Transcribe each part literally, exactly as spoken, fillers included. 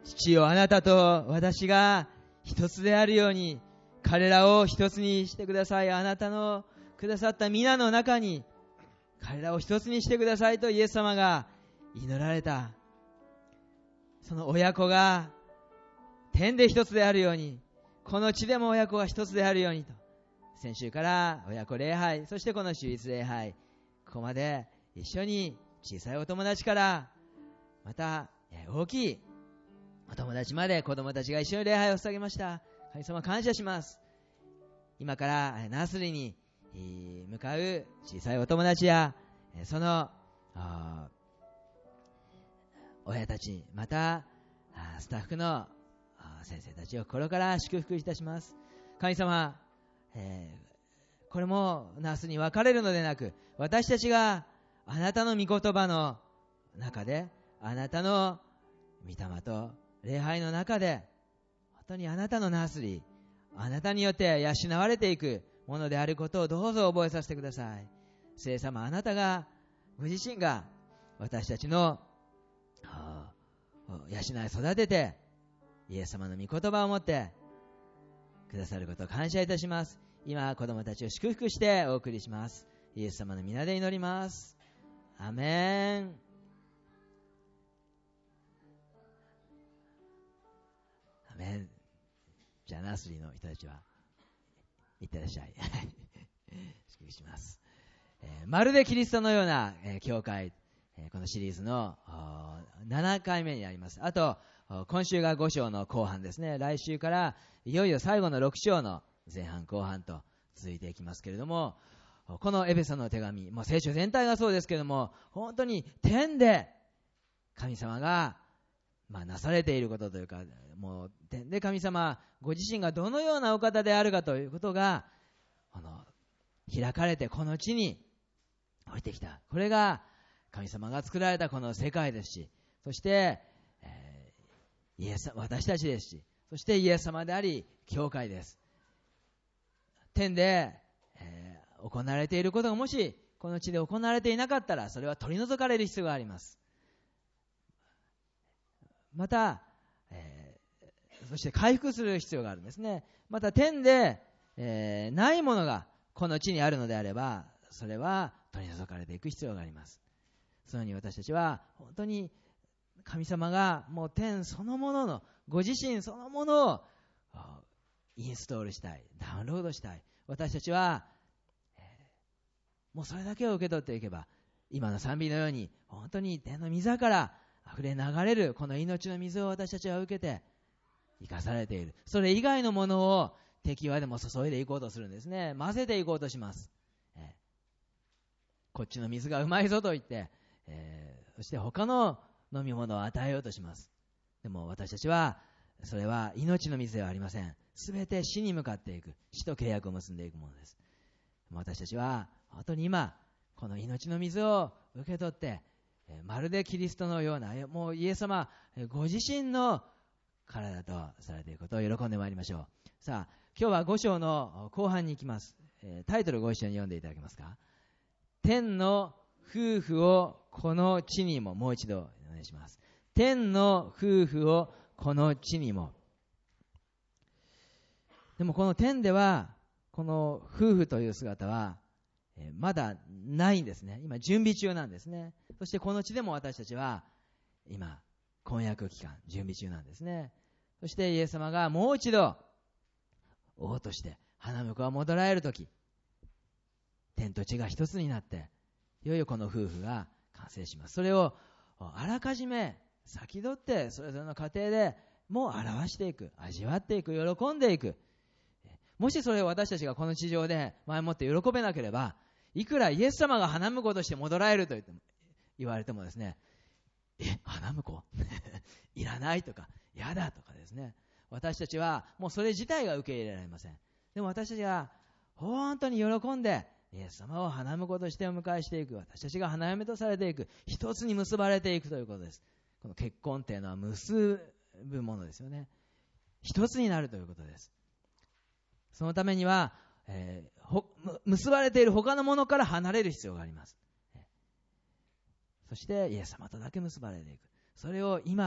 父よ、あなたと私が一つであるように、彼らを一つにしてください。あなたのくださった皆の中に、彼らを一つにしてくださいとイエス様が祈られた。その親子が天で一つであるように、この地でも親子が一つであるようにと、先週から親子礼拝、そしてこの主日礼拝、ここまで一緒に小さいお友達からまた大きいお友達まで子供たちが一緒に礼拝を捧げました。神様感謝します。今からナースリーに向かう小さいお友達やその親たち、またスタッフの先生たちを心から祝福いたします。神様、えー、これもナースに分かれるのでなく、私たちがあなたの御言葉の中で、あなたの御霊と礼拝の中で、本当にあなたのナースリー、あなたによって養われていくものであることをどうぞ覚えさせてください。聖様、あなたがご自身が私たちの養い育てて、イエス様の御言葉を持ってくださることを感謝いたします。今子供たちを祝福してお送りします。イエス様の皆で祈ります。アメン。アメン。じゃあナースリーの人たちはいってらっしゃい。祝福します。えー、まるでキリストのような、えー、教会、えー、このシリーズのななかいめになります。あと今週がご章の後半ですね。来週からいよいよ最後のろく章の前半後半と続いていきますけれども、このエペソの手紙、もう聖書全体がそうですけれども、本当に天で神様が、まあ、なされていることというか、もう天で神様ご自身がどのようなお方であるかということがこの開かれてこの地に降りてきた。これが神様が作られたこの世界ですし、そしてイエス、私たちですし、そしてイエス様であり教会です。天で、えー、行われていることがもしこの地で行われていなかったら、それは取り除かれる必要があります。また、えー、そして回復する必要があるんですね。また天で、えー、ないものがこの地にあるのであれば、それは取り除かれていく必要があります。そのように私たちは本当に神様がもう天そのもののご自身そのものをインストールしたい、ダウンロードしたい。私たちは、えー、もうそれだけを受け取っていけば、今の賛美のように本当に天の御から溢れ流れるこの命の水を私たちは受けて生かされている。それ以外のものを敵はでも注いでいこうとするんですね。混ぜていこうとします。えー、こっちの水がうまいぞと言って、えー、そして他の飲み物を与えようとします。でも私たちはそれは命の水ではありません。すべて死に向かっていく、死と契約を結んでいくものです。私たちは本当に今この命の水を受け取って、まるでキリストのような、もうイエス様ご自身の体とされていることを喜んでまいりましょう。さあ、今日はご章の後半に行きます。タイトルご一緒に読んでいただけますか。天の夫婦をこの地にも。もう一度お願いします。天の夫婦をこの地にも。でもこの天ではこの夫婦という姿はまだないんですね。今準備中なんですね。そしてこの地でも私たちは今婚約期間準備中なんですね。そしてイエス様がもう一度王として花婿が戻られるとき、天と地が一つになっていよいよこの夫婦が完成します。それをあらかじめ先取ってそれぞれの家庭でもう表していく、味わっていく、喜んでいく。もしそれを私たちがこの地上で前もって喜べなければ、いくらイエス様が花婿として戻られると言っても言われてもですね、え、花婿いらないとかやだとかですね、私たちはもうそれ自体が受け入れられません。でも私たちが本当に喜んでイエス様を花婿としてお迎えしていく、私たちが花嫁とされていく、一つに結ばれていくということです。この結婚というのは結ぶものですよね。一つになるということです。そのためには、えー、ほ結ばれている他のものから離れる必要があります。そしてイエス様とだけ結ばれていく。それを今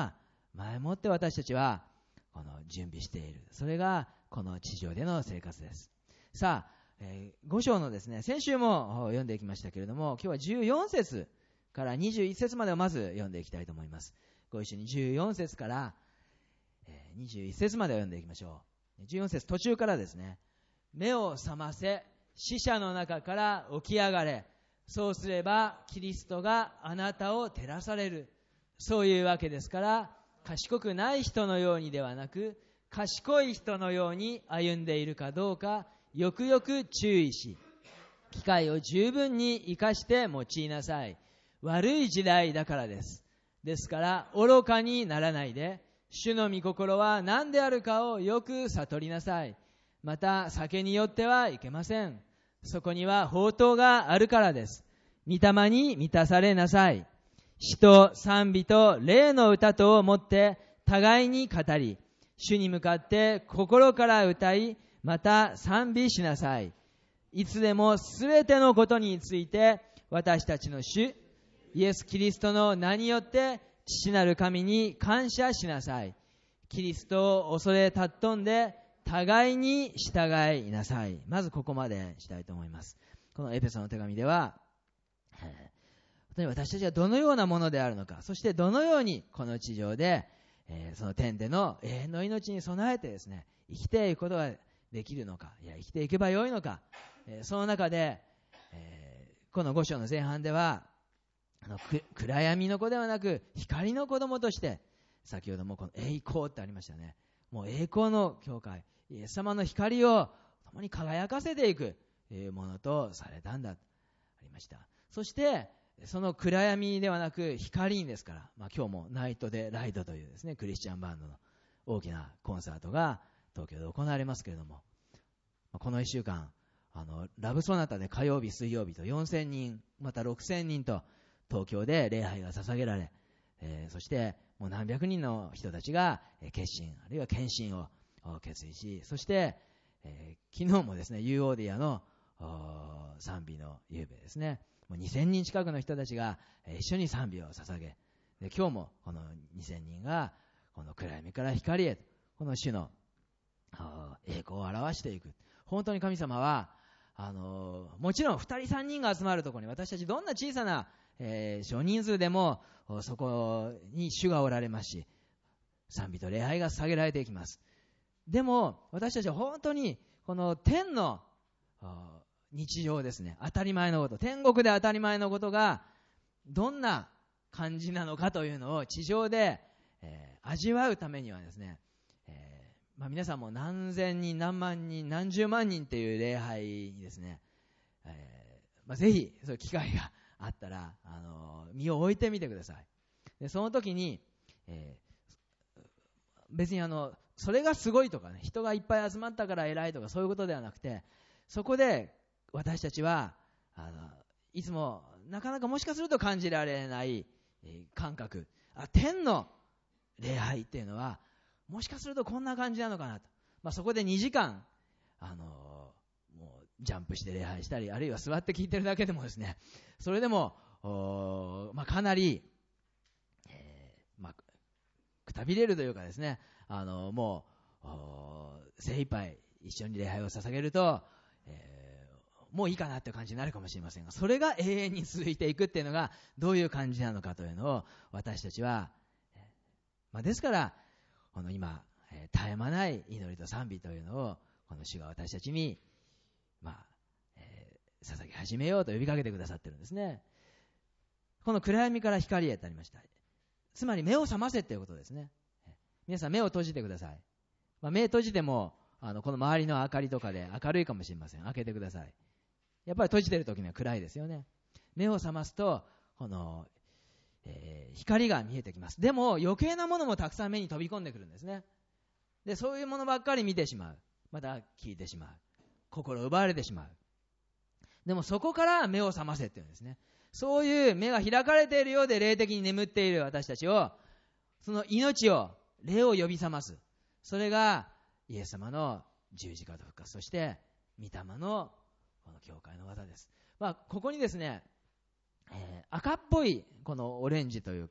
前もって私たちはこの準備している。それがこの地上での生活です。さあ、えー、ご章のですね、先週も読んでいきましたけれども、今日はじゅうよん節からにじゅういち節までをまず読んでいきたいと思います。ご一緒にじゅうよん節からにじゅういち節までを読んでいきましょう。じゅうよん節途中からですね、目を覚ませ、死者の中から起き上がれ、そうすればキリストがあなたを照らされる。そういうわけですから、賢くない人のようにではなく、賢い人のように歩んでいるかどうかよくよく注意し、機会を十分に生かして用いなさい。悪い時代だからです。ですから愚かにならないで、主の御心は何であるかをよく悟りなさい。また酒によってはいけません。そこには法灯があるからです。御霊に満たされなさい。詩と賛美と霊の歌とをもって互いに語り、主に向かって心から歌い、また賛美しなさい。いつでもすべてのことについて私たちの主イエス・キリストの名によって父なる神に感謝しなさい。キリストを恐れ尊んで互いに従いなさい。まずここまでしたいと思います。このエペソの手紙では、本当に私たちがどのようなものであるのか、そしてどのようにこの地上で、えー、その天での永遠の命に備えてですね、生きていくことができるのか、いや生きていけばよいのか、えー、その中で、えー、このご章の前半ではあの暗闇の子ではなく光の子供として、先ほどもこの栄光ってありましたね。もう栄光の教会、イエス様の光を共に輝かせていくものとされたんだ、ありました。そしてその暗闇ではなく光ですから、まあ、今日もナイトでライトというですね、クリスチャンバンドの大きなコンサートが東京で行われますけれども、このいっしゅうかんあのラブソナタで火曜日水曜日とよんせんにんまたろくせんにんと東京で礼拝が捧げられ、えー、そしてもう何百人の人たちが決心あるいは献身を決意し、そして、えー、昨日もですねユーオーディアの賛美の夕べですね、もうにせんにん近くの人たちが一緒に賛美を捧げ、で今日もこのにせんにんがこの暗闇から光へと、この主の栄光を表していく。本当に神様はあのもちろんふたりさんにんが集まるところに、私たちどんな小さな、えー、少人数でもそこに主がおられますし、賛美と礼拝が捧げられていきます。でも私たちは本当にこの天の日常ですね、当たり前のこと、天国で当たり前のことがどんな感じなのかというのを地上で、えー、味わうためにはですね、えーまあ、皆さんも何千人何万人何十万人っていう礼拝にですね、えーまあ、ぜひそういう機会があったら、あのー、身を置いてみてください。でその時に、えー、別にあのそれがすごいとかね、人がいっぱい集まったから偉いとかそういうことではなくて、そこで私たちはあのいつもなかなかもしかすると感じられない、えー、感覚、あ天の礼拝っていうのはもしかするとこんな感じなのかなと、まあ、そこでにじかん、あのー、もうジャンプして礼拝したり、あるいは座って聞いてるだけでもですね、それでも、まあ、かなり、えーまあ、くたびれるというかですね、あのー、もう精一杯一緒に礼拝を捧げると、えー、もういいかなっていう感じになるかもしれませんが、それが永遠に続いていくっていうのがどういう感じなのかというのを私たちは、まあ、ですからこの今、えー、絶え間ない祈りと賛美というのをこの主が私たちに、まあえー、捧げ始めようと呼びかけてくださってるんですね。この暗闇から光へとありました。つまり目を覚ませということですね。皆さん目を閉じてください。まあ、目閉じてもあのこの周りの明かりとかで明るいかもしれません。開けてください。やっぱり閉じてる時には暗いですよね。目を覚ますとこのえー、光が見えてきます。でも余計なものもたくさん目に飛び込んでくるんですね。でそういうものばっかり見てしまう、また聞いてしまう、心を奪われてしまう。でもそこから目を覚ませっていうんですね。そういう目が開かれているようで霊的に眠っている私たちを、その命を霊を呼び覚ます、それがイエス様の十字架と復活、そして御霊のこの教会の技です。まあ、ここにですねえー、赤っぽいこのオレンジというか、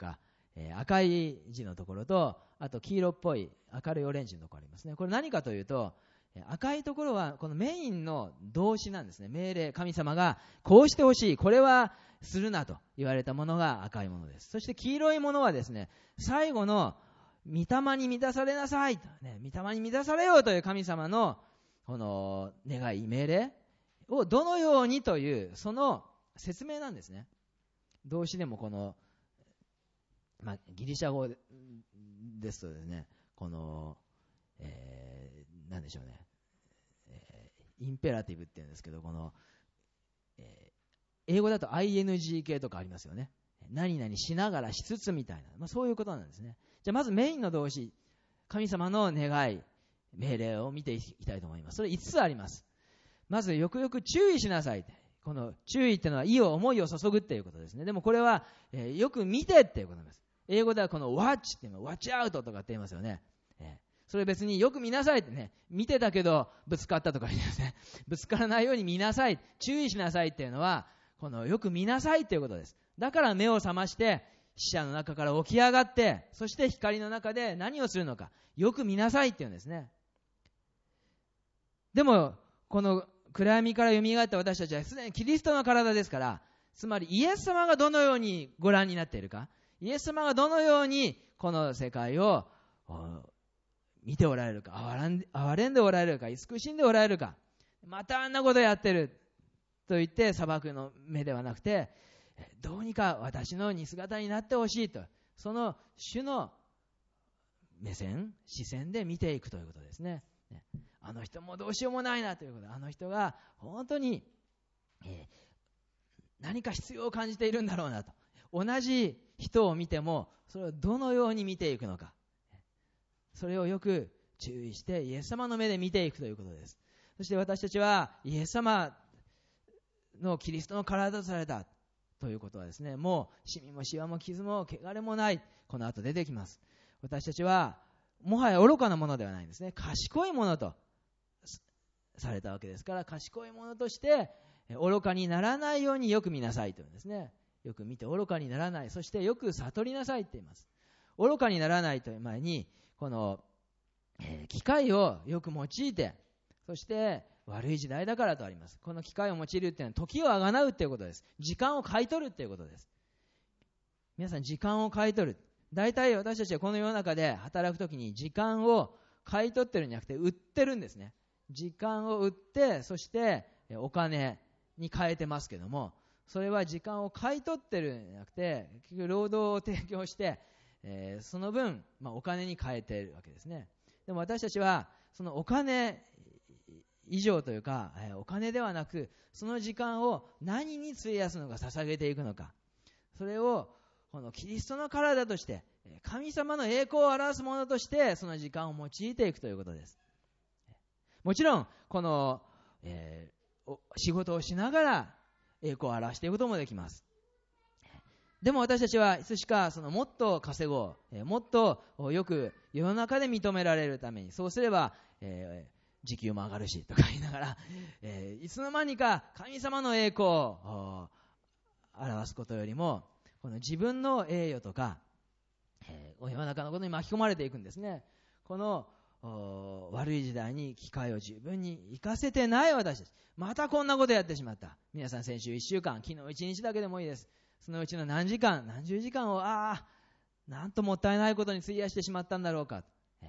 えー、赤い字のところと、あと黄色っぽい明るいオレンジのところありますね。これ何かというと、赤いところはこのメインの動詞なんですね。命令、神様がこうしてほしい、これはするなと言われたものが赤いものです。そして黄色いものはですね、最後の御霊に満たされなさいと、ね、御霊に満たされようという神様のこの願い、命令をどのようにというその説明なんですね。動詞でもこの、まあ、ギリシャ語ですとですね、この、えー、なんでしょうね、えー、インペラティブっていうんですけど、この、えー、英語だと アイエヌジー 形とかありますよね。何々しながらしつつみたいな、まあ、そういうことなんですね。じゃあまずメインの動詞、神様の願い、命令を見ていきたいと思います。それいつつあります。まずよくよく注意しなさい。この注意っていうのは意を思いを注ぐっていうことですね。でもこれは、えー、よく見てっていうことです。英語ではこの watch っていうのは watch out とかって言いますよね。えー、それ別によく見なさいってね、見てたけどぶつかったとか言うんですね。ぶつからないように見なさい、注意しなさいっていうのはこのよく見なさいっていうことです。だから目を覚まして死者の中から起き上がって、そして光の中で何をするのかよく見なさいっていうんですね。でもこの暗闇から蘇った私たちはすでにキリストの体ですから、つまりイエス様がどのようにご覧になっているか、イエス様がどのようにこの世界を見ておられるか、憐れんでおられるか、慈しんでおられるか、またあんなことやってると言って裁くの目ではなくて、どうにか私の似姿になってほしいと、その主の目線、視線で見ていくということですね。あの人もどうしようもないなということで、あの人が本当に、えー、何か必要を感じているんだろうなと、同じ人を見てもそれをどのように見ていくのか、それをよく注意してイエス様の目で見ていくということです。そして私たちはイエス様のキリストの体とされたということはですね、もうシミもシワも傷も汚れもない、この後出てきます。私たちはもはや愚かなものではないんですね。賢いものとされたわけですから、賢いものとして愚かにならないようによく見なさいというんですね。よく見て愚かにならない、そしてよく悟りなさいって言います。愚かにならないという前にこの、えー、機械をよく用いて、そして悪い時代だからとあります。この機械を用いるっていうのは時をあがなうっていうことです。時間を買い取るっていうことです。皆さん、時間を買い取る、大体私たちはこの世の中で働くときに時間を買い取ってるんじゃなくて売ってるんですね。時間を売って、そしてお金に変えてますけども、それは時間を買い取ってるんじゃなくて、結局労働を提供して、えー、その分、まあ、お金に変えているわけですね。でも私たちはそのお金以上というか、えー、お金ではなく、その時間を何に費やすのか、捧げていくのか、それをこのキリストの体として、神様の栄光を表すものとしてその時間を用いていくということです。もちろんこの、えー、仕事をしながら栄光を表していくこともできます。でも私たちはいつしかそのもっと稼ごう、えー、もっとよく世の中で認められるために、そうすれば、えー、時給も上がるしとか言いながら、えー、いつの間にか神様の栄光を表すことよりも、この自分の栄誉とか、えー、世の中のことに巻き込まれていくんですね。この悪い時代に機会を十分に生かせてない私たち、またこんなことやってしまった。皆さん、先週いっしゅうかん、昨日いちにちだけでもいいです。そのうちの何時間、何十時間を、ああ、なんともったいないことに費やしてしまったんだろうか、え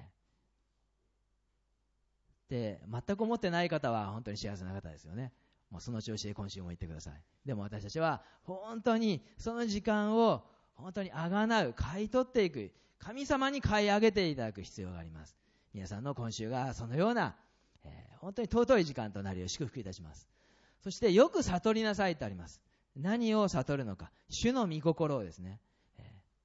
ー、で全く思ってない方は本当に幸せな方ですよね。もうその調子で今週も言ってください。でも私たちは本当にその時間を本当にあがなう、買い取っていく、神様に買い上げていただく必要があります。皆さんの今週がそのような、えー、本当に尊い時間となるよう祝福いたします。そしてよく悟りなさいとあります。何を悟るのか、主の御心をですね、えー、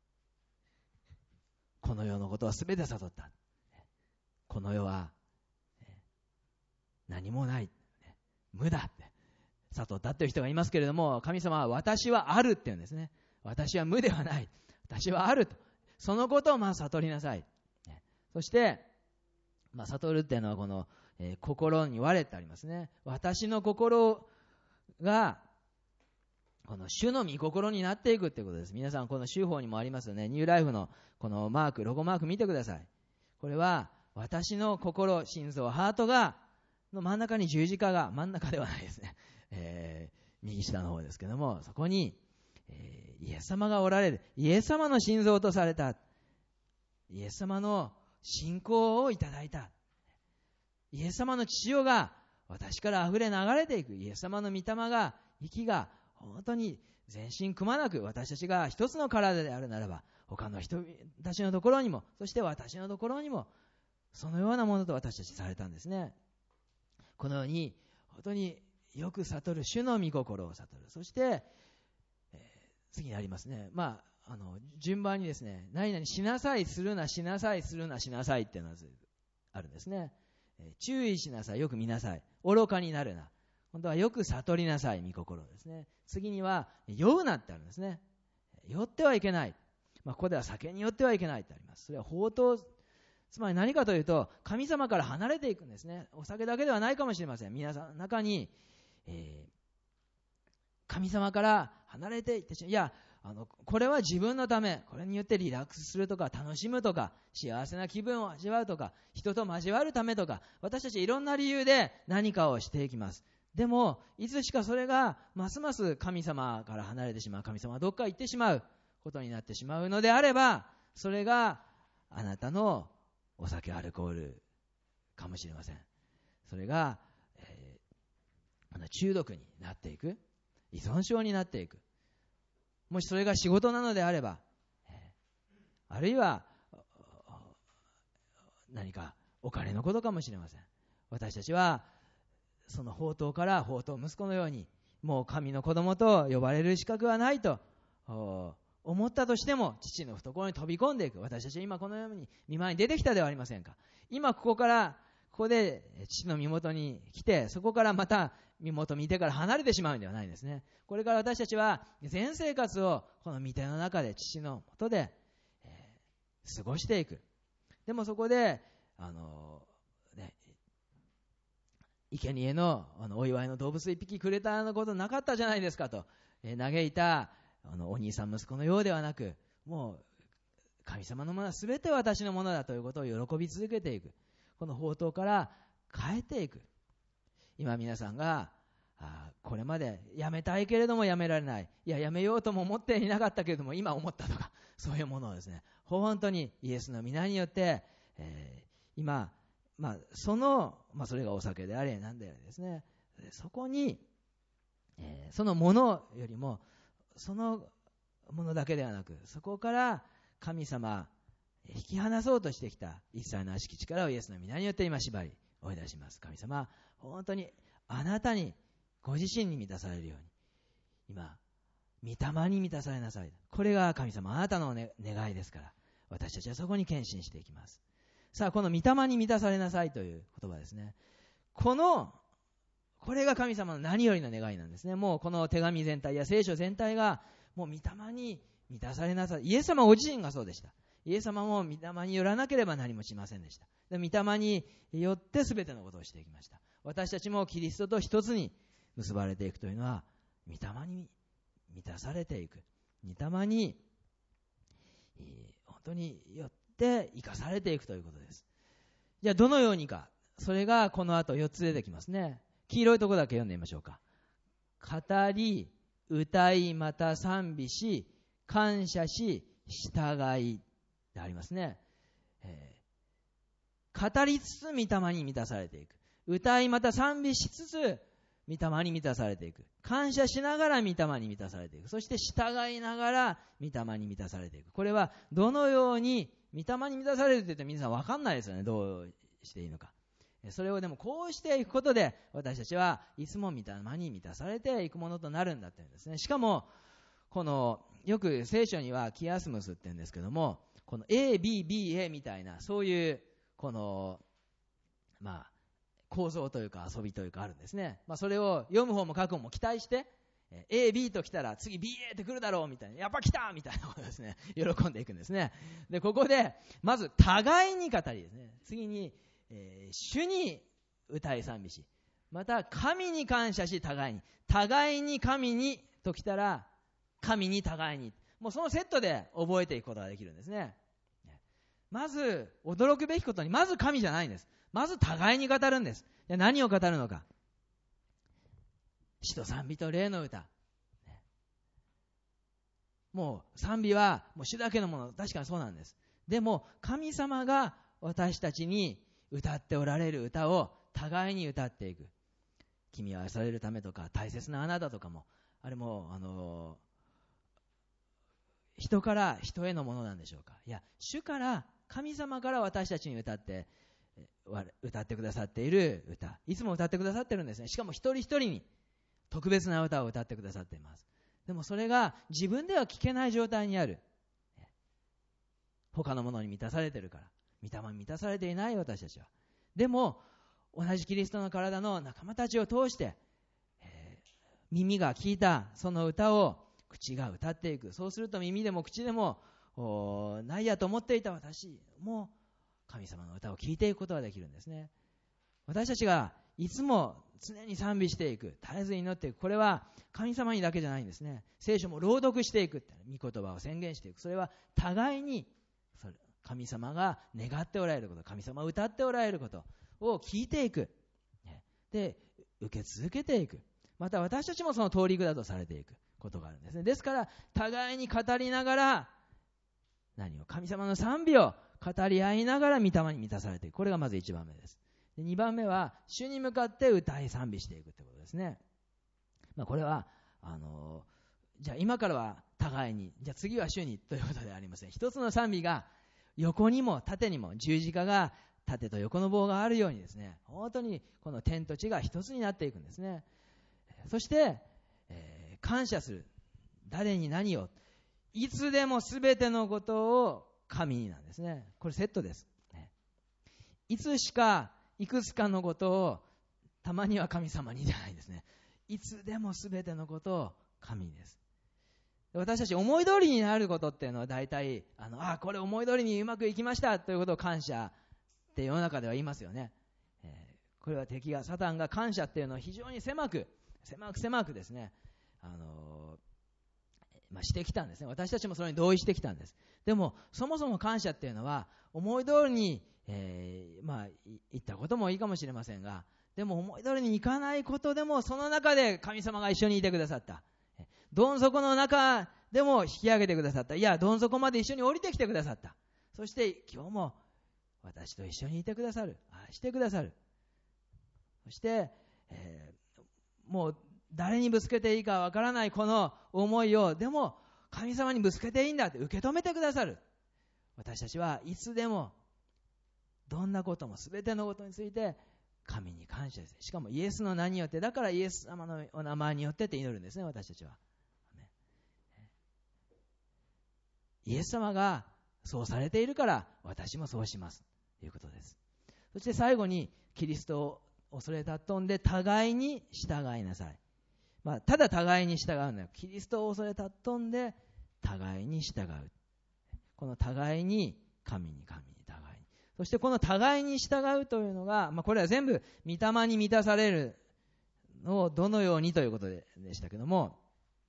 この世のことは全て悟った。この世は、えー、何もない、無だって悟ったという人がいますけれども、神様は私はあるって言うんですね。私は無ではない、私はあると、そのことをまず悟りなさい。そして、まあ、悟るっていうのはこの、えー、心に我ってありますね。私の心が、 この主の御心になっていくってことです。皆さんこの州法にもありますよね。ニューライフのこのマーク、ロゴマーク見てください。これは私の心、心臓、ハートがの真ん中に十字架が、真ん中ではないですね、えー、右下の方ですけども、そこに、えー、イエス様がおられる。イエス様の心臓とされた。イエス様の信仰をいただいた。イエス様の血潮が私から溢れ流れていく。イエス様の御霊が、息が本当に全身くまなく、私たちが一つの体であるならば、他の人たちのところにも、そして私のところにも、そのようなものと私たちされたんですね。このように、本当によく悟る主の御心を悟る。そして、えー、次にありますね。まあ、あの、順番にですね、何々しなさい、するな、しなさい、するな、しなさいっていうのがあるんですね。えー、注意しなさい、よく見なさい。愚かになるな。本当はよく悟りなさい、御心ですね。次には、酔うなってあるんですね。酔ってはいけない。まあ、ここでは酒に酔ってはいけないってあります。それは放蕩、つまり何かというと、神様から離れていくんですね。お酒だけではないかもしれません。皆さんの中に、えー、神様から離れていってしまう。いや、あの、これは自分のため、これによってリラックスするとか、楽しむとか、幸せな気分を味わうとか、人と交わるためとか、私たちいろんな理由で何かをしていきます。でも、いつしかそれが、ますます神様から離れてしまう。神様はどっか行ってしまうことになってしまうのであれば、それがあなたのお酒、アルコールかもしれません。それが、えー、中毒になっていく。依存症になっていく。もしそれが仕事なのであれば、あるいは何かお金のことかもしれません。私たちはその宝刀から宝刀息子のように、もう神の子供と呼ばれる資格はないと思ったとしても、父の懐に飛び込んでいく。私たちは今このように御前に出てきたではありませんか。今ここからここで父の身元に来て、そこからまた身元見てから離れてしまうんではないんですね。これから私たちは全生活をこの御手の中で、父の元で、えー、過ごしていく。でもそこであのね、生贄のあのお祝いの動物一匹くれたのことなかったじゃないですかと、えー、嘆いたあのお兄さん息子のようではなく、もう神様のものは全て私のものだということを喜び続けていく。この宝刀から変えていく。今皆さんがあこれまでやめたいけれどもやめられない、いややめようとも思っていなかったけれども今思ったとか、そういうものをですね、本当にイエスの皆によって、えー、今、まあ、その、まあ、それがお酒であれなんであれですね、そこに、えー、そのものよりもそのものだけではなく、そこから神様引き離そうとしてきた一切の悪しき力をイエスの皆によって今縛り追い出します。神様、本当にあなたにご自身に満たされるように、今御霊に満たされなさい。これが神様あなたの、ね、願いですから、私たちはそこに献身していきます。さあ、この御霊に満たされなさいという言葉ですね。このこれが神様の何よりの願いなんですね。もうこの手紙全体や聖書全体がもう御霊に満たされなさい。イエス様ご自身がそうでした。イエス様も御霊によらなければ何もしませんでした。で、御霊によって全てのことをしていきました。私たちもキリストと一つに結ばれていくというのは、御霊に満たされていく。御霊に、えー、本当によって生かされていくということです。じゃあどのようにか。それがこの後よっつ出てきますね。黄色いところだけ読んでみましょうか。語り、歌い、また賛美し、感謝し、従いでありますね。えー、語りつつ御霊に満たされていく。歌い、また賛美しつつ御霊に満たされていく。感謝しながら御霊に満たされていく。そして従いながら御霊に満たされていく。これはどのように御霊に満たされると言って皆さん分かんないですよね。どうしていいのか。それをでもこうしていくことで、私たちはいつも御霊に満たされていくものとなるんだっていうんですね。しかもこのよく聖書にはキアスムスって言うんですけども、この A、B、B、A みたいなそういうこのまあ構造というか遊びというかあるんですね。まあそれを読む方も書く方も期待して、A、B と来たら次 ビーエー って来るだろうみたいな、やっぱ来たみたいなことですね、喜んでいくんですね。でここでまず互いに語りですね。次にえー、主に歌い賛美し、また神に感謝し、互いに互いに神にときたら、神に互いに。もうそのセットで覚えていくことができるんですね。まず、驚くべきことに、まず神じゃないんです。まず互いに語るんです。何を語るのか。詩と賛美と霊の歌。もう賛美はもう主だけのもの、確かにそうなんです。でも神様が私たちに歌っておられる歌を互いに歌っていく。君は愛されるためとか、大切なあなたとかも、あれもあの人から人へのものなんでしょうか。いや、主から神様から私たちに歌って歌ってくださっている歌、いつも歌ってくださってるんですね。しかも一人一人に特別な歌を歌ってくださっています。でもそれが自分では聞けない状態にある。他のものに満たされているから、御霊に満たされていない私たちは。でも同じキリストの体の仲間たちを通して、えー、耳が聞いたその歌を口が歌っていく。そうすると耳でも口でもないやと思っていた私も神様の歌を聞いていくことができるんですね。私たちがいつも常に賛美していく、絶えず祈っていく、これは神様にだけじゃないんですね。聖書も朗読していく、御言葉を宣言していく、それは互いにそれ神様が願っておられること、神様が歌っておられることを聞いていく、で受け続けていく。また私たちもその通り札とされていくことがあるんですね。ですから互いに語りながら、何を神様の賛美を語り合いながら御霊に満たされていく。これがまずいちばんめです。でにばんめは主に向かって歌い賛美していくということですね。まあ、これはあのー、じゃあ今からは互いに、じゃあ次は主にということではありません。一つの賛美が横にも縦にも、十字架が縦と横の棒があるようにですね、本当にこの天と地が一つになっていくんですね。そして、えー、感謝する。誰に何を、いつでもすべてのことを神になんですね。これセットです。いつしかいくつかのことをたまには神様にじゃないですね。いつでもすべてのことを神です。私たち思い通りになることっていうのは大体あのあこれ思い通りにうまくいきましたということを感謝って世の中では言いますよね。えー、これは敵がサタンが感謝っていうのを非常に狭く狭く狭くですね、あのーまあ、してきたんですね。私たちもそれに同意してきたんです。でもそもそも感謝っていうのは思い通りに、えー、まあ言ったこともいいかもしれませんが、でも思い通りにいかないことでもその中で神様が一緒にいてくださった。どん底の中でも引き上げてくださった。いやどん底まで一緒に降りてきてくださった。そして今日も私と一緒にいてくださる、愛してくださる。そして、えー、もう誰にぶつけていいかわからないこの思いをでも神様にぶつけていいんだって受け止めてくださる。私たちはいつでもどんなことも全てのことについて神に感謝です。しかもイエスの名によって、だからイエス様のお名前によってって祈るんですね、私たちは。イエス様がそうされているから私もそうしますということです。そして最後にキリストを恐れ尊んで互いに従いなさい。まあ、ただ互いに従うのよ。キリストを恐れ尊んで互いに従う。この互いに神に神に互いに。そしてこの互いに従うというのが、まあ、これは全部御霊に満たされるのをどのようにということでしたけども、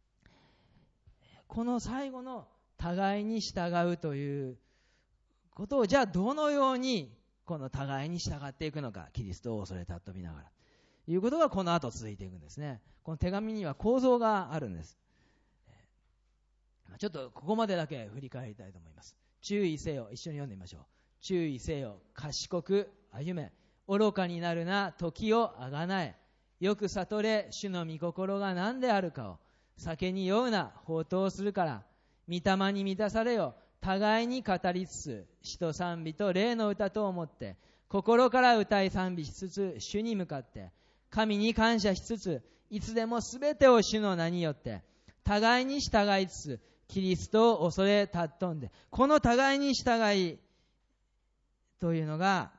この最後の互いに従うということをじゃあどのようにこの互いに従っていくのか、キリストを恐れ尊びながらということがこの後続いていくんですね。この手紙には構造があるんです。ちょっとここまでだけ振り返りたいと思います。注意せよ、一緒に読んでみましょう。注意せよ、賢く歩め、愚かになるな、時をあがなえ、よく悟れ、主の御心が何であるかを、酒に酔うな、放蕩するから、御霊に満たされよ、互いに語りつつ、詩と賛美と霊の歌と思って、心から歌い賛美しつつ、主に向かって、神に感謝しつつ、いつでもすべてを主の名によって、互いに従いつつ、キリストを恐れ尊んで、この互いに従いというのが、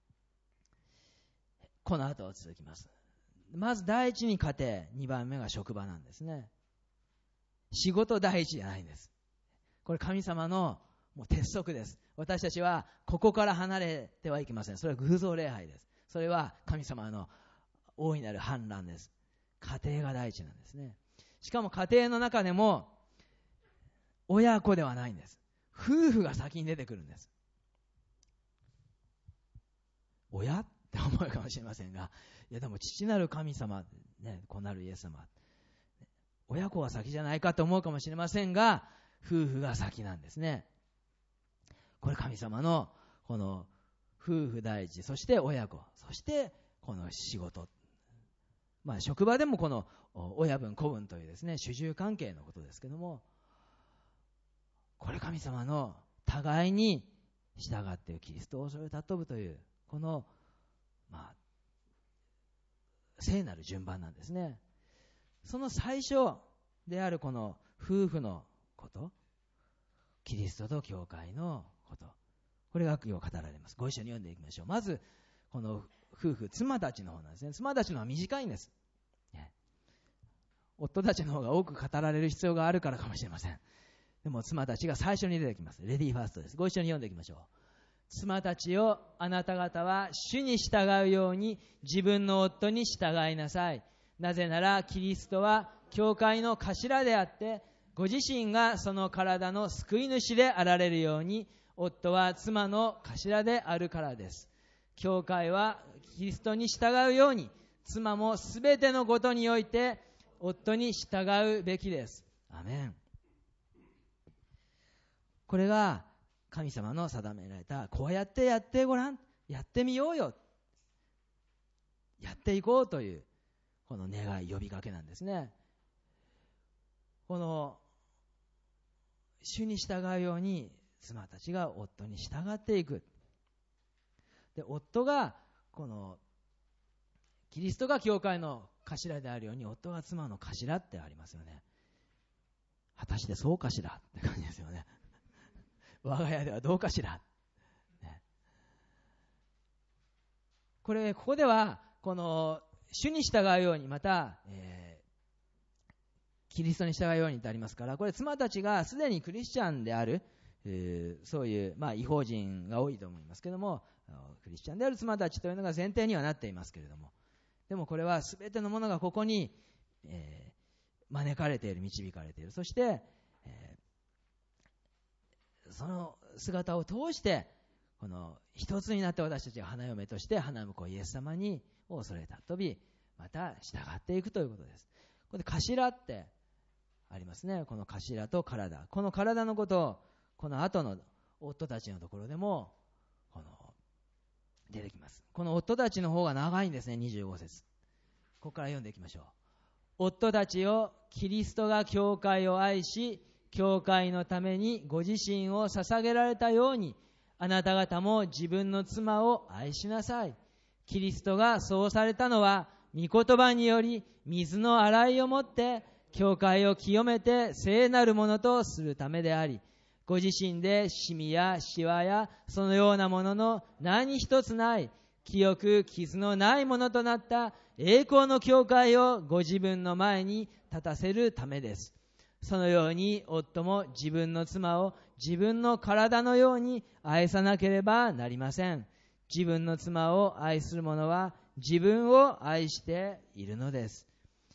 この後続きます。まず第一に家庭、にばんめが職場なんですね。仕事第一じゃないんです。これ神様のもう鉄則です。私たちはここから離れてはいけません。それは偶像礼拝です。それは神様の大いなる反乱です。家庭が第一なんですね。 しかも家庭の中でも親子ではないんです。夫婦が先に出てくるんです。親って思うかもしれませんが、いやでも父なる神様、ね、子なるイエス様、親子は先じゃないかと思うかもしれませんが、夫婦が先なんですね。これ神様のこの夫婦第一、そして親子、そしてこの仕事、まあ職場でもこの親分子分というですね、主従関係のことですけども、これ神様の互いに従っているキリストを恐れ尊ぶというこのまあ聖なる順番なんですね。その最初であるこの夫婦のこと、キリストと教会のこと、これが今日語られます。ご一緒に読んでいきましょう。まずこの夫婦、妻たちの方なんですね。妻たちの方は短いんです、ね、夫たちの方が多く語られる必要があるからかもしれません。でも妻たちが最初に出てきます。レディーファーストです。ご一緒に読んでいきましょう。妻たちよ、あなた方は主に従うように自分の夫に従いなさい。なぜならキリストは教会の頭であって、ご自身がその体の救い主であられるように、夫は妻の頭であるからです。教会はキリストに従うように、妻もすべてのことにおいて夫に従うべきです。アメン。これが神様の定められた、こうやってやってごらん、やってみようよ、やっていこうというこの願い、呼びかけなんですね。この主に従うように妻たちが夫に従っていく。で、夫がこのキリストが教会の頭であるように、夫が妻の頭ってありますよね。果たしてそうかしらって感じですよね。我が家ではどうかしら、ね、これここではこの主に従うように、また、えー、キリストに従うようにとありますから、これ妻たちがすでにクリスチャンである、えー、そういう、まあ、異邦人が多いと思いますけども、クリスチャンである妻たちというのが前提にはなっていますけれども、でもこれは全てのものがここに、えー、招かれている、導かれている。そして、えーその姿を通してこの一つになって私たちが花嫁として花婿イエス様にを恐れ尊び、また従っていくということです。これで頭ってありますね。この頭と体、この体のことをこの後の夫たちのところでもこの出てきます。この夫たちの方が長いんですね。にじゅうご節、ここから読んでいきましょう。夫たちよ、キリストが教会を愛し教会のためにご自身を捧げられたように、あなた方も自分の妻を愛しなさい。キリストがそうされたのは、御言葉により水の洗いをもって教会を清めて聖なるものとするためであり、ご自身でシミやシワやそのようなものの何一つない清く傷のないものとなった栄光の教会をご自分の前に立たせるためです。そのように夫も自分の妻を自分の体のように愛さなければなりません。自分の妻を愛する者は自分を愛しているのです。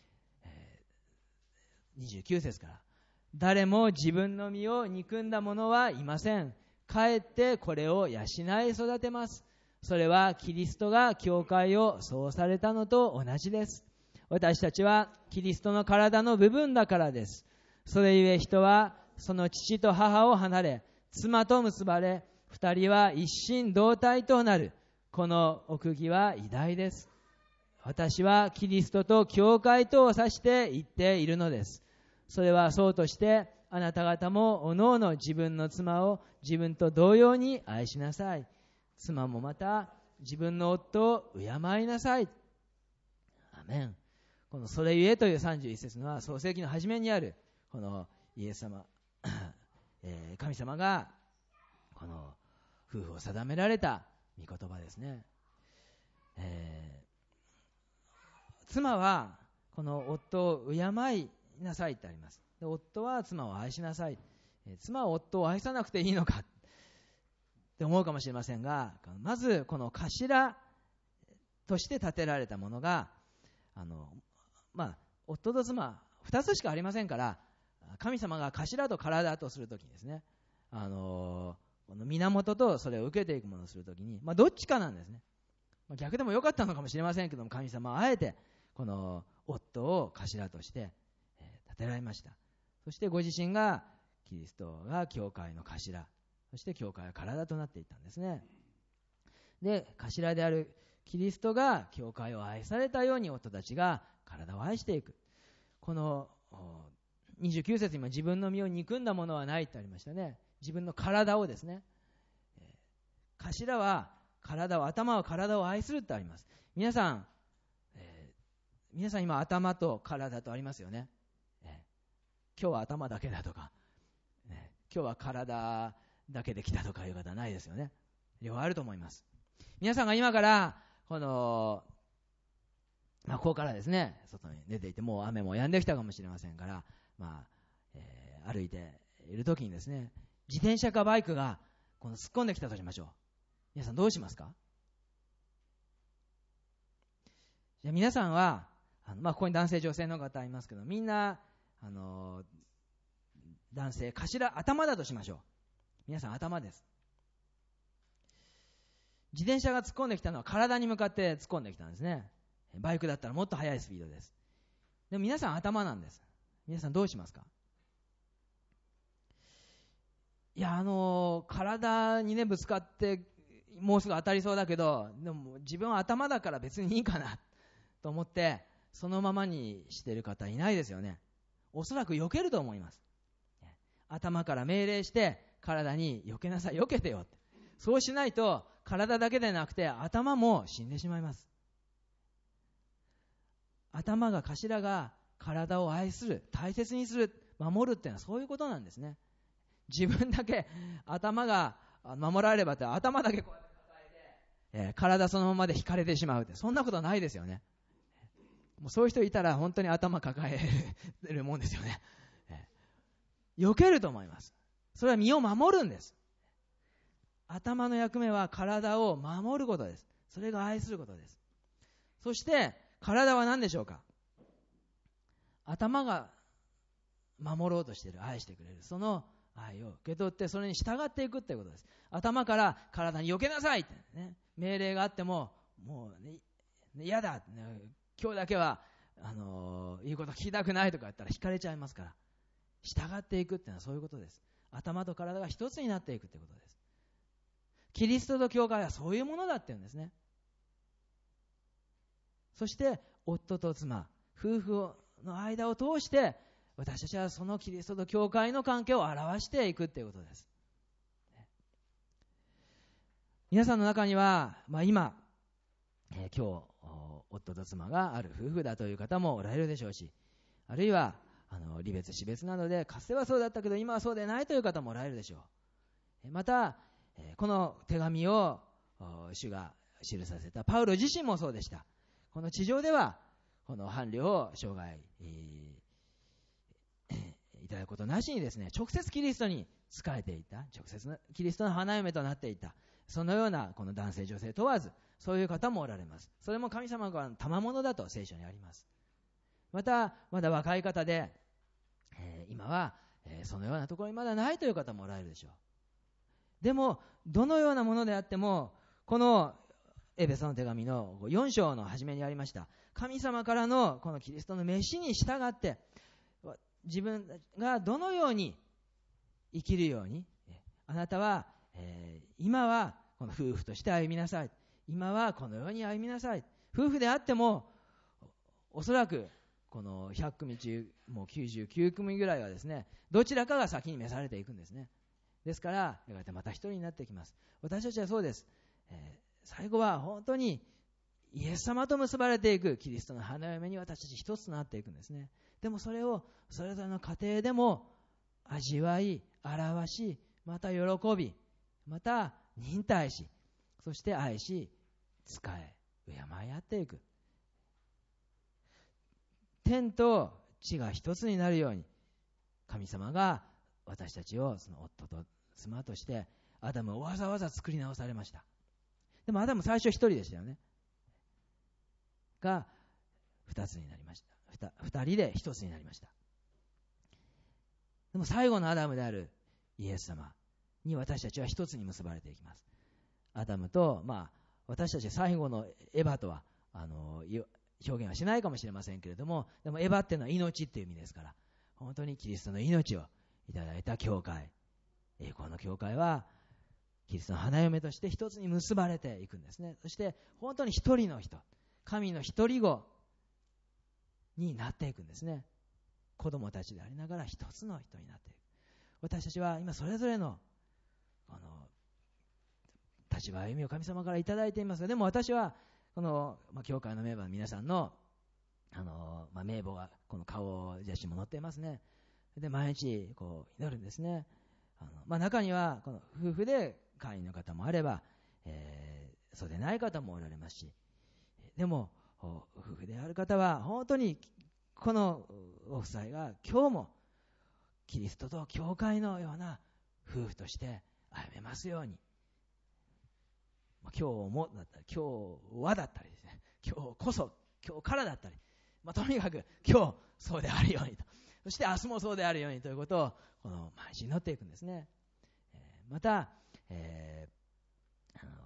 にじゅうきゅう節から、誰も自分の身を憎んだ者はいません。かえってこれを養い育てます。それはキリストが教会をそうされたのと同じです。私たちはキリストの体の部分だからです。それゆえ人はその父と母を離れ、妻と結ばれ、二人は一心同体となる。この奥義は偉大です。私はキリストと教会とを指して言っているのです。それはそうとして、あなた方もおのおの自分の妻を自分と同様に愛しなさい。妻もまた自分の夫を敬いなさい。アメン。このそれゆえというさんじゅういち節のは創世記の初めにあるこのイエス様、えー、神様がこの夫婦を定められた御言葉ですね。えー、妻はこの夫を敬いなさいってあります。で、夫は妻を愛しなさい。えー、妻は夫を愛さなくていいのかって思うかもしれませんが、まずこの頭として立てられたものが、あのまあ夫と妻二つしかありませんから、神様が頭と体とするときにですね、あのー、この源とそれを受けていくものをするときに、まあ、どっちかなんですね。まあ、逆でもよかったのかもしれませんけども、神様はあえてこの夫を頭として、えー、立てられました。そしてご自身がキリストが教会の頭、そして教会は体となっていったんですね。で、頭であるキリストが教会を愛されたように夫たちが体を愛していく。このにじゅうきゅう節にも自分の身を憎んだものはないってありましたね。自分の体をですね、頭は体を、頭は体を愛するってあります。皆さん、えー、皆さん今頭と体とありますよね、えー、今日は頭だけだとか、ね、今日は体だけで来たとかいう方はないですよね。両方あると思います。皆さんが今からこの、まあ、ここからですね外に出ていて、もう雨も止んできたかもしれませんから、まあえー、歩いている時にですね、自転車かバイクがこの突っ込んできたとしましょう。皆さんどうしますか？じゃあ皆さんはあの、まあ、ここに男性女性の方いますけど、みんなあの男性頭頭だとしましょう。皆さん頭です。自転車が突っ込んできたのは体に向かって突っ込んできたんですね。バイクだったらもっと速いスピードです。でも皆さん頭なんです。皆さんどうしますか？いや、あのー、体にねぶつかってもうすぐ当たりそうだけど、でも自分は頭だから別にいいかなと思ってそのままにしている方いないですよね。おそらく避けると思います。頭から命令して体に避けなさい、避けてよって。そうしないと体だけでなくて頭も死んでしまいます。頭が頭が体を愛する、大切にする、守るっていうのはそういうことなんですね。自分だけ頭が守られればって、頭だけこうやって抱えて、えー、体そのままで引かれてしまうって、そんなことないですよね。もうそういう人いたら本当に頭抱えるもんですよね。えー、避けると思います。それは身を守るんです。頭の役目は体を守ることです。それが愛することです。そして体は何でしょうか？頭が守ろうとしている、愛してくれる、その愛を受け取ってそれに従っていくということです。頭から体に避けなさいって、ね、命令があってももう、ね、嫌だ、ね、今日だけはあのー、言うこと聞きたくないとか言ったら惹かれちゃいますから、従っていくっていうのはそういうことです。頭と体が一つになっていくということです。キリストと教会はそういうものだっていうんですね。そして夫と妻、夫婦の間を通して私たちはそのキリストと教会の関係を表していくということです。皆さんの中には、まあ、今、えー、今日夫と妻がある夫婦だという方もおられるでしょうし、あるいはあの離別死別などでかつてはそうだったけど今はそうでないという方もおられるでしょう。またこの手紙を主が記させたパウロ自身もそうでした。この地上ではこの伴侶を生涯、えー、いただくことなしにですね、直接キリストに仕えていた、直接キリストの花嫁となっていた、そのようなこの男性女性問わずそういう方もおられます。それも神様からの賜物だと聖書にあります。またまだ若い方で、えー、今は、えー、そのようなところにまだないという方もおられるでしょう。でもどのようなものであっても、このエペソの手紙のよん章の初めにありました神様からのこのキリストの召しに従って自分がどのように生きるように、あなたは、えー、今はこの夫婦として歩みなさい、今はこのように歩みなさい。夫婦であってもおそらくこのひゃく組中もうきゅうじゅうきゅう組ぐらいはですね、どちらかが先に召されていくんですね。ですからやがてまた一人になってきます。私たちはそうです、えー、最後は本当にイエス様と結ばれていくキリストの花嫁に私たち一つとなっていくんですね。でもそれをそれぞれの家庭でも味わい、表し、また喜び、また忍耐し、そして愛し、仕え、敬い合っていく。天と地が一つになるように神様が私たちをその夫と妻としてアダムをわざわざ作り直されました。でもアダム最初一人でしたよね。が二つになりました。 二人で一つになりました。でも最後のアダムであるイエス様に私たちは一つに結ばれていきます。アダムと、まあ、私たち最後のエヴァとはあの表現はしないかもしれませんけれども、でもエヴァっていうのは命っていう意味ですから、本当にキリストの命をいただいた教会、栄光の教会はキリストの花嫁として一つに結ばれていくんですね。そして本当に一人の人、神の一人子になっていくんですね。子供たちでありながら一つの人になっていく。私たちは今それぞれのこの立場歩みを神様からいただいていますが、でも私はこの、まあ、教会のメンバーの皆さんの、あのまあ、名簿がこの顔写真も載っていますね。で毎日こう祈るんですね。あの、まあ、中にはこの夫婦で会員の方もあれば、えー、そうでない方もおられますし、でも夫婦である方は本当にこのご夫妻が今日もキリストと教会のような夫婦として歩めますように、まあ、今日もだったり今日はだったりですね、今日こそ今日からだったり、まあ、とにかく今日そうであるようにと、そして明日もそうであるようにということをこの毎日祈っていくんですね。えー、また、えーあの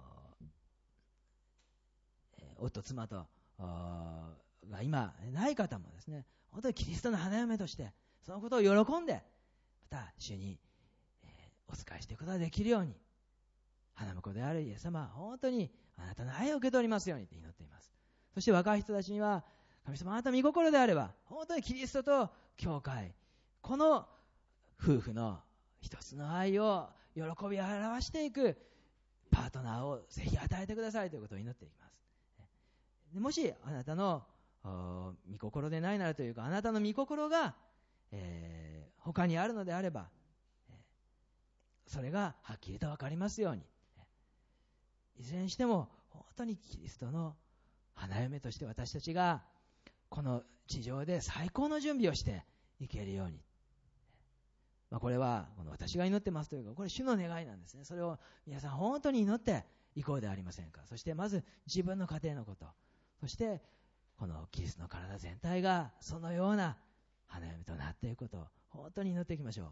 ー、夫妻とが今ない方もですね、本当にキリストの花嫁としてそのことを喜んでまた主に、えー、お仕えしていくことができるように、花婿であるイエス様は本当にあなたの愛を受け取りますようにと祈っています。そして若い人たちには、神様あなた御心であれば本当にキリストと教会、この夫婦の一つの愛を喜び表していくパートナーをぜひ与えてくださいということを祈っていきます。でもしあなたの御心でないならというか、あなたの御心が、えー、他にあるのであれば、それがはっきりと分かりますように、いずれにしても本当にキリストの花嫁として私たちがこの地上で最高の準備をしていけるように、まあ、これはこの私が祈ってますというか、これ主の願いなんですね。それを皆さん本当に祈っていこうではありませんか。そしてまず自分の家庭のこと、そしてこのキリストの体全体がそのような花嫁となっていくことを本当に祈っていきましょう。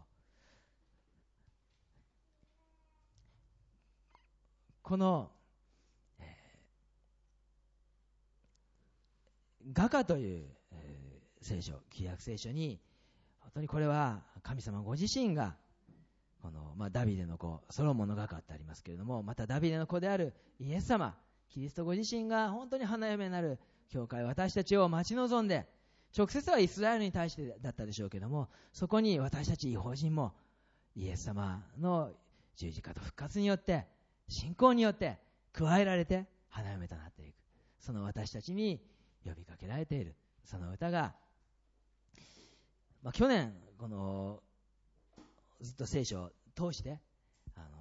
この、えー、画家という、えー、聖書、旧約聖書に本当にこれは神様ご自身がこの、まあ、ダビデの子ソロモンの画家ってありますけれども、またダビデの子であるイエス様キリストご自身が本当に花嫁になる教会、私たちを待ち望んで、直接はイスラエルに対してだったでしょうけれども、そこに私たち異邦人もイエス様の十字架と復活によって信仰によって加えられて花嫁となっていく、その私たちに呼びかけられているその歌が、まあ、去年このずっと聖書を通してあの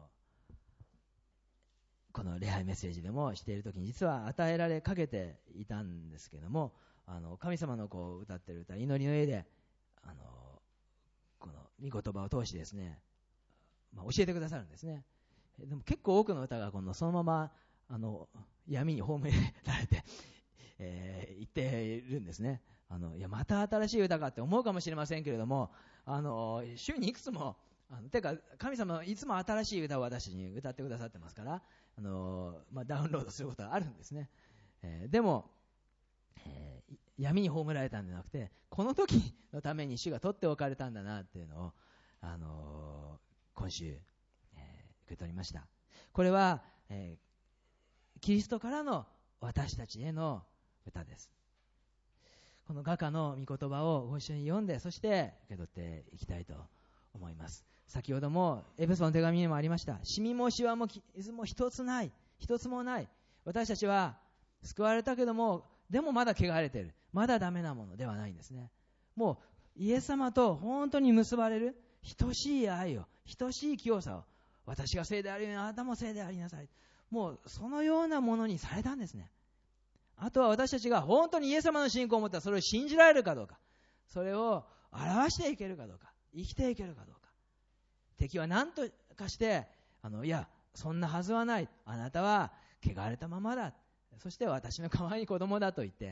この礼拝メッセージでもしているときに実は与えられかけていたんですけども、あの神様のこう歌っている歌、祈りの絵であのこの御言葉を通してですね、まあ、教えてくださるんですね。でも結構多くの歌がこのそのままあの闇に葬られて、えー、言っているんですね。あのいやまた新しい歌かって思うかもしれませんけれども、あの週にいくつもあのてか神様はいつも新しい歌を私に歌ってくださってますから、あの、まあ、ダウンロードすることがあるんですね。えー、でも、えー、闇に葬られたんじゃなくて、この時のために主が取っておかれたんだなっていうのを、あのー、今週、えー、受け取りました。これは、えー、キリストからの私たちへの歌です。この画家の御言葉をご一緒に読んで、そして受け取っていきたいと思います。先ほどもエペソの手紙にもありました。シミもシワも傷も一つない、一つもない。私たちは救われたけども、でもまだ汚れている、まだダメなものではないんですね。もうイエス様と本当に結ばれる等しい愛を、等しい清さを、私が聖であるようにあなたも聖でありなさい、もうそのようなものにされたんですね。あとは私たちが本当にイエス様の信仰を持ったらそれを信じられるかどうか、それを表していけるかどうか、生きていけるかどうか。敵は何とかしてあのいやそんなはずはない、あなたは汚れたままだ、そして私の可愛い子供だと言って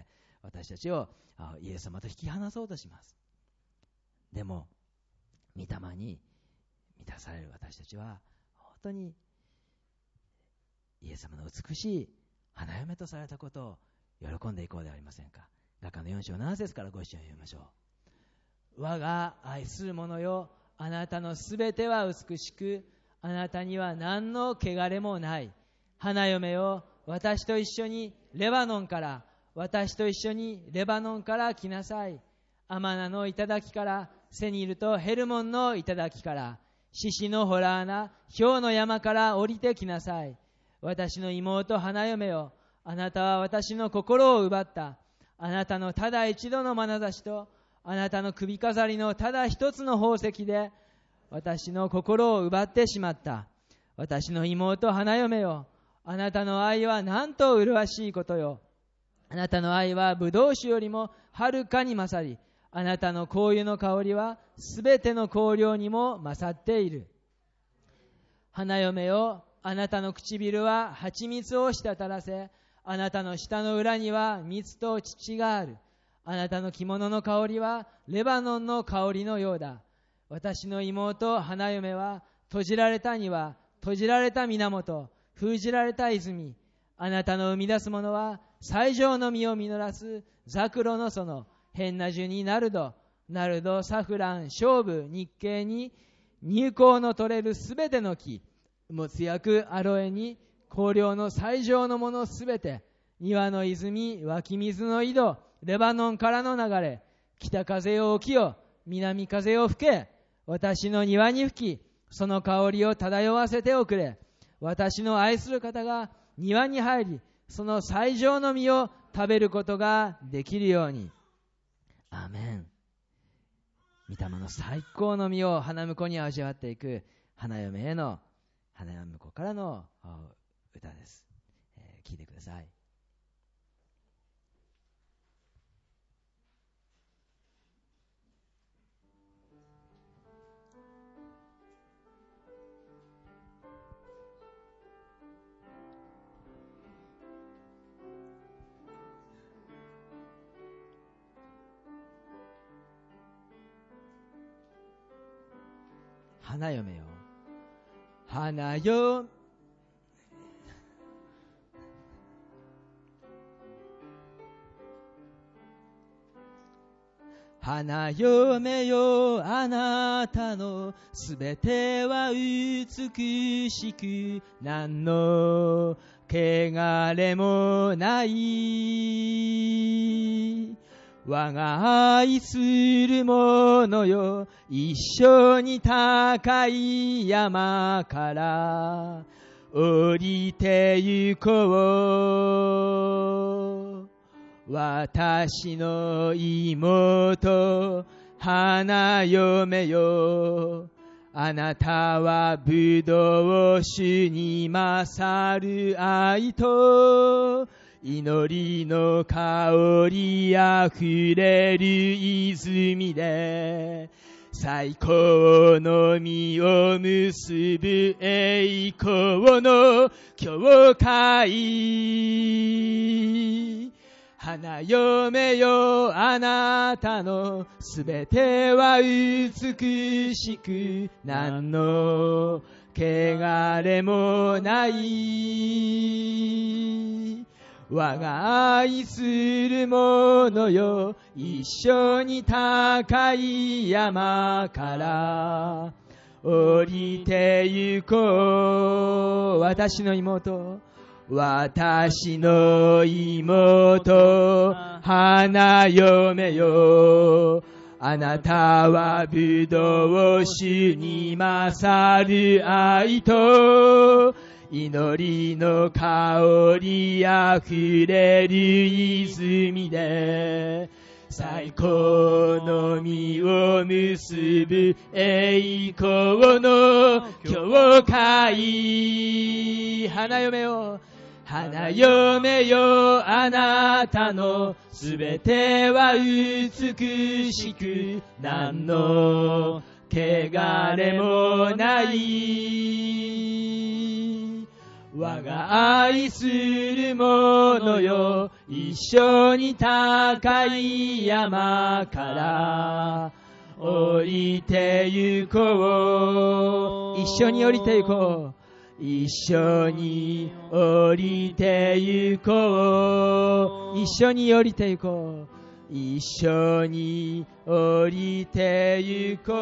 私たちをイエス様と引き離そうとします。でも御霊に満たされる私たちは本当にイエス様の美しい花嫁とされたことを喜んでいこうではありませんか。雅歌のよん章なな節からご一緒に読みましょう。我が愛する者よ、あなたのすべては美しく、あなたには何の汚れもない。花嫁よ、私と一緒にレバノンから私と一緒にレバノンから来なさい。アマナの頂からセニルとヘルモンの頂からシシのホラーナ氷の山から降りてきなさい。私の妹花嫁よ、あなたは私の心を奪った。あなたのただ一度の眼差しとあなたの首飾りのただ一つの宝石で私の心を奪ってしまった。私の妹花嫁よ、あなたの愛はなんと麗しいことよ。あなたの愛はブドウ酒よりもはるかに勝り、あなたの香油の香りはすべての香料にも勝っている。花嫁よ、あなたの唇は蜂蜜を滴らせ、あなたの舌の裏には蜜と乳がある。あなたの着物の香りはレバノンの香りのようだ。私の妹花嫁は閉じられた庭、閉じられた源、封じられた泉。あなたの生み出すものは最上の実を実らすザクロの園、変な樹にナルド、ナルド、サフラン、菖蒲、日系に乳香の取れるすべての木、もつ薬、アロエに香料の最上のものすべて、庭の泉、湧き水の井戸、レバノンからの流れ、北風を起きよ、南風を吹け、私の庭に吹き、その香りを漂わせておくれ。私の愛する方が庭に入り、その最上の実を食べることができるように。アーメン。御霊の最高の実を花婿に味わっていく花嫁への花嫁婿からの歌です。えー、聞いてください。花嫁よ、花よ花嫁よ、あなたのすべては美しく、何の汚れもない。我が愛する者よ、一緒に高い山から降りて行こう。私の妹花嫁よ、あなたはブドウ酒に勝る愛と祈りの香りあふれる泉で最高の実を結ぶ栄光の教会。花嫁よ、あなたのすべては美しく、何の汚れもない。我が愛する者よ、一緒に高い山から降りて行こう。私の妹、私の妹、花嫁よ、あなたはブドウ酒に勝る愛と祈りの香りあふれる泉で最高の実を結ぶ栄光の教会。花嫁よ、花嫁よ、あなたのすべては美しく、何の汚れもない。 我が愛する者よ、一緒に高い山から降りて行こう。一緒に降りて行こう。一緒に降りて行こう。一緒に降りて行こう。一緒に降りて行こ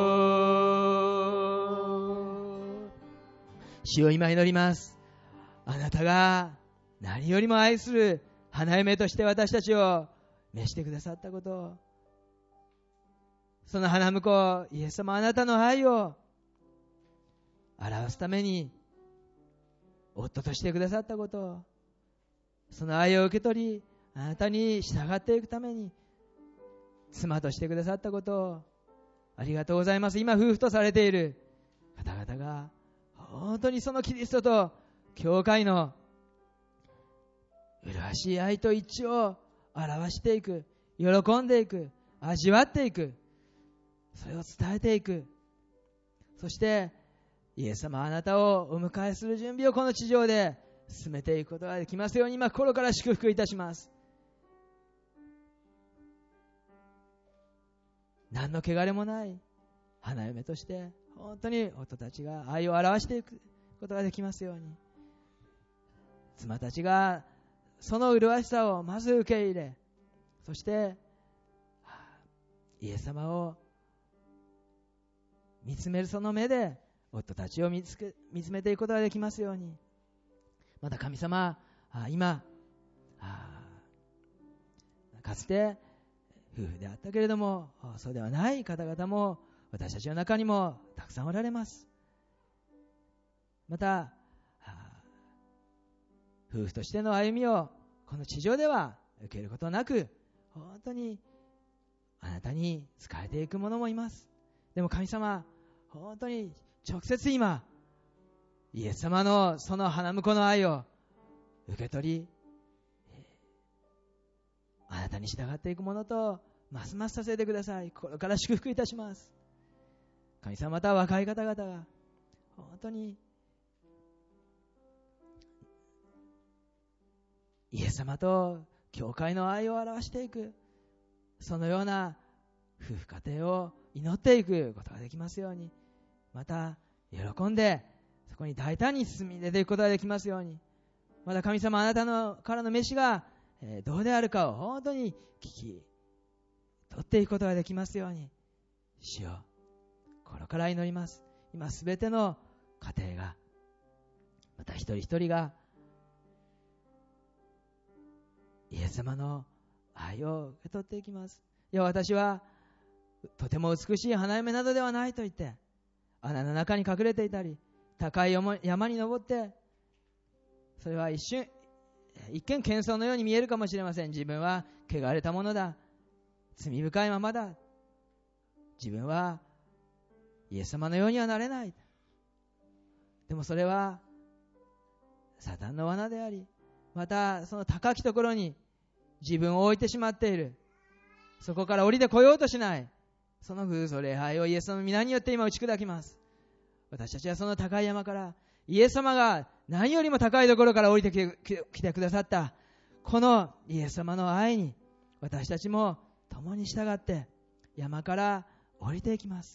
う。主を今祈ります。あなたが何よりも愛する花嫁として私たちを召してくださったこと、その花婿イエス様、あなたの愛を表すために夫としてくださったこと、その愛を受け取りあなたに従っていくために妻としてくださったことをありがとうございます。今夫婦とされている方々が本当にそのキリストと教会の麗しい愛と一致を表していく、喜んでいく、味わっていく、それを伝えていく、そしてイエス様、あなたをお迎えする準備をこの地上で進めていくことができますように今心から祝福いたします。何の汚れもない花嫁として本当に夫たちが愛を表していくことができますように、妻たちがその麗しさをまず受け入れ、そしてイエス様を見つめるその目で夫たちを見つけ、見つめていくことができますように、また神様、今かつて夫婦であったけれどもそうではない方々も私たちの中にもたくさんおられます。また夫婦としての歩みをこの地上では受けることなく本当にあなたに仕えていく者もいます。でも神様、本当に直接今イエス様のその花婿の愛を受け取り、あなたに従っていくものとますますさせてください。心から祝福いたします。神様、また若い方々が本当にイエス様と教会の愛を表していく、そのような夫婦家庭を祈っていくことができますように、また喜んでそこに大胆に進み出ていくことができますように、また神様、あなたのからの飯がどうであるかを本当に聞き取っていくことができますように、主よ、心から祈ります。今すべての家庭が、また一人一人がイエス様の愛を受け取っていきます。いや、私はとても美しい花嫁などではないと言って穴の中に隠れていたり、高い山に登って、それは一瞬一見謙遜のように見えるかもしれません。自分は汚れたものだ、罪深いままだ、自分はイエス様のようにはなれない。でもそれはサタンの罠であり、またその高きところに自分を置いてしまっている、そこから降りてこようとしない、その偶像礼拝をイエス様の皆によって今打ち砕きます。私たちはその高い山から、イエス様が何よりも高いところから降りてきてくださったこのイエス様の愛に私たちも共に従って山から降りていきます。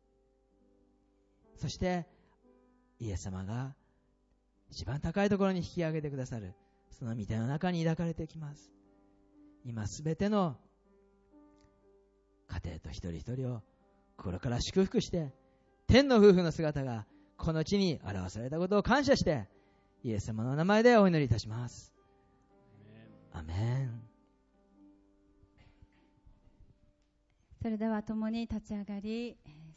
そしてイエス様が一番高いところに引き上げてくださるその御手の中に抱かれていきます。今すべての家庭と一人一人を心から祝福して、天の夫婦の姿がこの地に表されたことを感謝して、イエス様の名前でお祈りいたします。アメン。 それでは共に立ち上がり